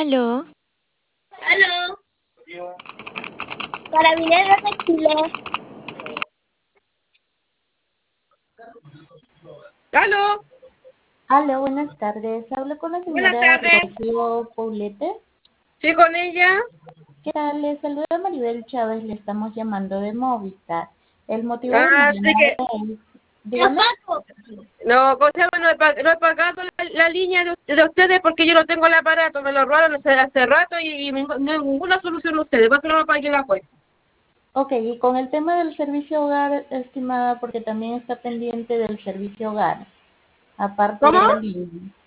Aló, Aló, Carabineros de Chile. Aló, Hola, buenas tardes. Hablo con la buenas señora tardes. Rocío Poblete. Sí, con ella. ¿Qué tal? Les saluda Maribel Chávez. Le estamos llamando de Movistar. El motivo de mi Ah, sí llamada que. es... Dígame. No, ¿cómo se llama? No he pagado la línea de ustedes porque yo no tengo el aparato. Me lo robaron hace rato y ninguna solución ustedes. ¿Por qué no me pagué la cuenta? Ok, y con el tema del servicio hogar, estimada, porque también está pendiente del servicio hogar, aparte ¿Cómo? de la línea.